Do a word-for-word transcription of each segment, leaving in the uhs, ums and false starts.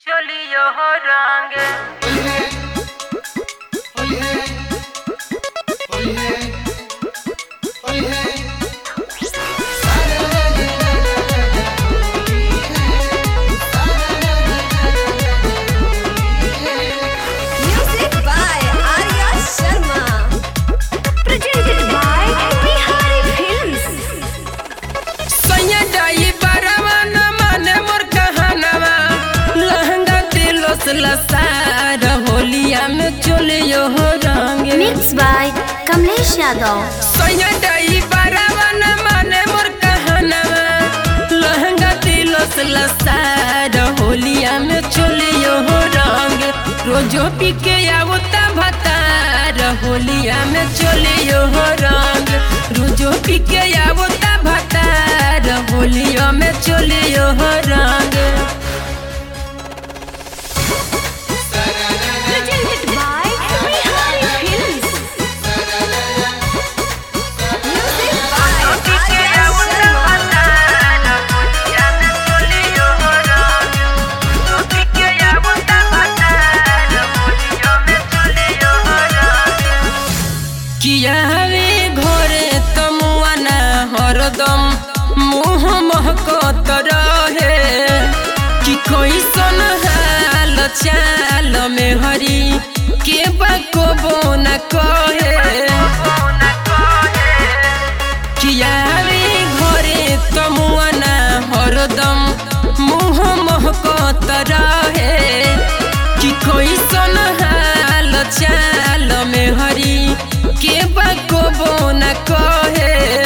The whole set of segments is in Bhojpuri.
चलियो हो रंगे Music by Arya Sharma. Presented by Bihari Films. सैया जाई बरवा न माने मोर कहनवा लहंगा दिलो से लसार होलिया में चलियो हो रंगे Mixed by Kamlesh Yadav. सैया जाई बरवा न माने मोर कहनवा लहंगा दिलो से लसार होलिया में चलियो हो रंगे रोजो पी के आवता भतार होलिया में चलियो हो रंग रोजो पी के आवता भतार होलिया में चलियो हो रंग Presented by Bihari Films. Music by Arya Sharma. किया रे घरे तमुआ ना हरदम मुँह महकत रहे कि कोई सन हाल चाल में हरी के बाको बोना कहे किया रे घरे तमुआ ना हरदम मुँह महकत रहे कि कोई सन हाल चाल में हरी के बाको बोना कहे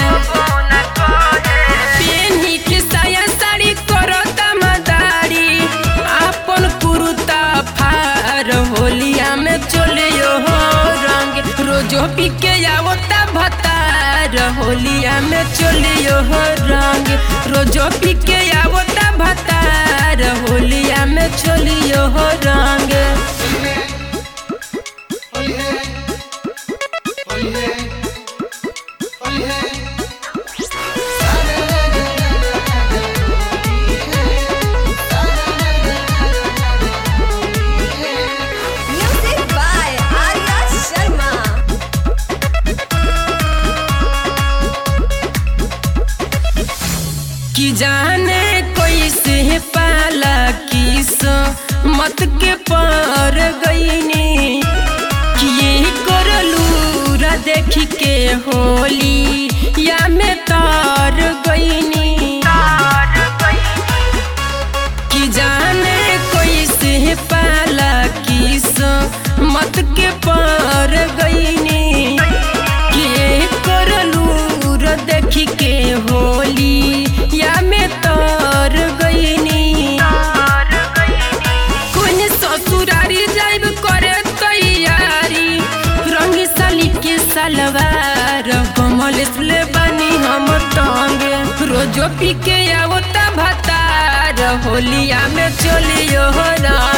पेन्ही के साया साड़ी करता मदारी अपन कुरुता फार होलिया में चलियो हो रंग रोजो पी के आवता भतार होलिया में चलियो हो रंग रोजो पी के आवता भतार होलिया में चलियो हो रंग Music by Arya Sharma. कि जाने कोई से पाला किस मत के पर गईनी कि ये करलूरा देख के होली या में तार गईनी कि जाने कोई से पाला किस मत के पर गईनी कि ये करलूरा देख के होली या में तार गईनी कौन ससुरारी जाइब करे तैयारी रंगी साली के सलवार कमल ले बानी हम टांगे रोजो पी के आवता भतार होलिया में चलियो हो रंग